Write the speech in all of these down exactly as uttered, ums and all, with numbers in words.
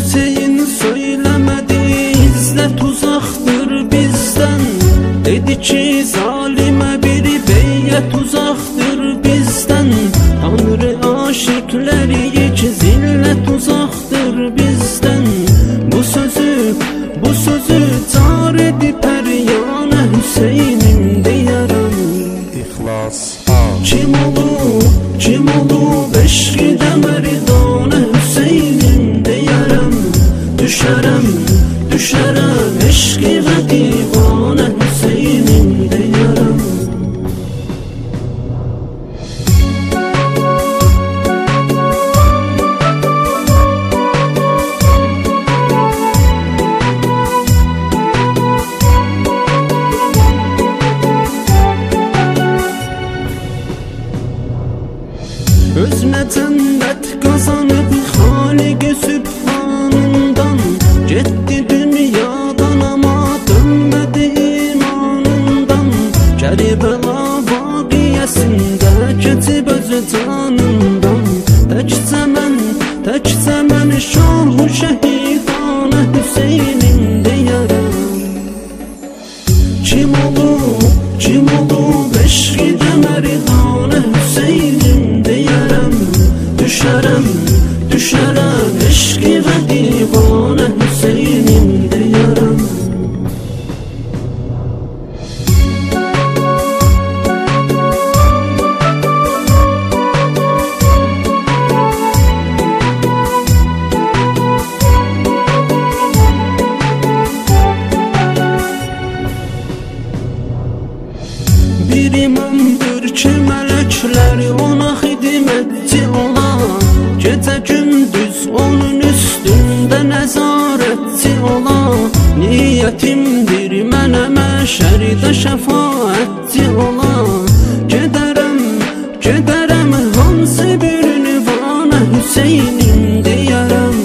Hüseyin söylemedi, İzzet uzaktır bizden. Dedi ki zalime biri beyet uzaktır bizden. Tanrı aşıkları hiç zillet uzaktır bizden. Bu sözü, bu sözü tar edip peryana Hüseyin'im diyerem. İhlas Kim olur, kim olur beşkide merdane Hüseyin'im diyerem. Düşerem, düşerem eşki ve divane Hüseyin'im diyerem. Özne cennet kazanıp Halik-i Sübhan'ından gitti dünyadan ama dönmedi imanından. Kerbela vakiyesinde ketib özü canından. Təkcə mən, təkcə mən şah-ı şəhidane Hüseyin'im diyerem. Kim olur, kim olur beşkide merdane Hüseyin'im diyerem. Düşerem, düşerem eşki ve divane Hüseyin'im diyerem. Bir imamdır ki melekler ona hidmetçi ola. Gece gündüz onun üstünde nezaretçi ola. Niyetimdir mənə məşərdə şəfaətçi ola. Gedərəm, gedərəm hansı bir nivana Hüseyin'im diyerem.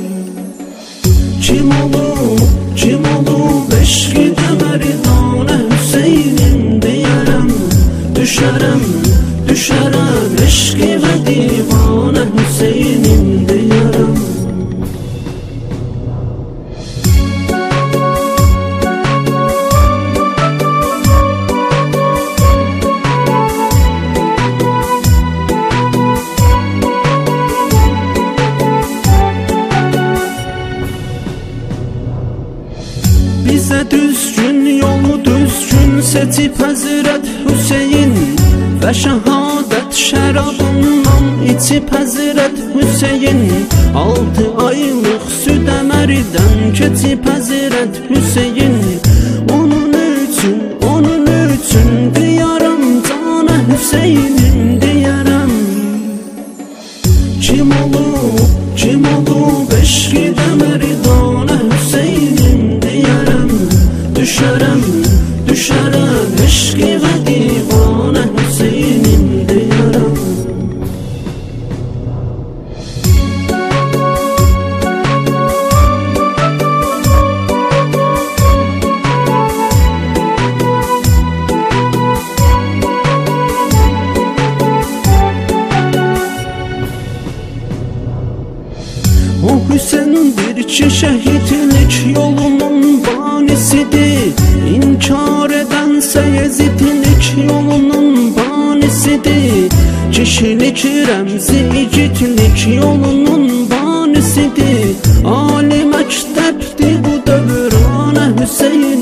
Kim olur, kim olur beşkide merdane Hüseyin'im diyerem. Düşerem, düşerem eşki ve divane Hüseyin'im diyerem. Bize düzgün yolu düzgün seçip Hazret Hüseyin ve şehadet şərabından içip Hazret Hüseyin. Altı aylık süt əmərdən keçip Hazret Hüseyin. Onun üçün, onun üçün diyarım cana Hüseyin'im diyerem. Kim olur, kim olur beşkide merdane Hüseyin'im diyerem. Düşerem, düşerem eşki ve divane Hüseyin'im diyerem. O Hüseyin'dir ki şehitlik yolunun banisidir. İnkar edense Yezidlik yolunun banisidir. Kişilik remzi igidlik yolunun banisidir. Ali məktəbdir bu dövrana Hüseyin.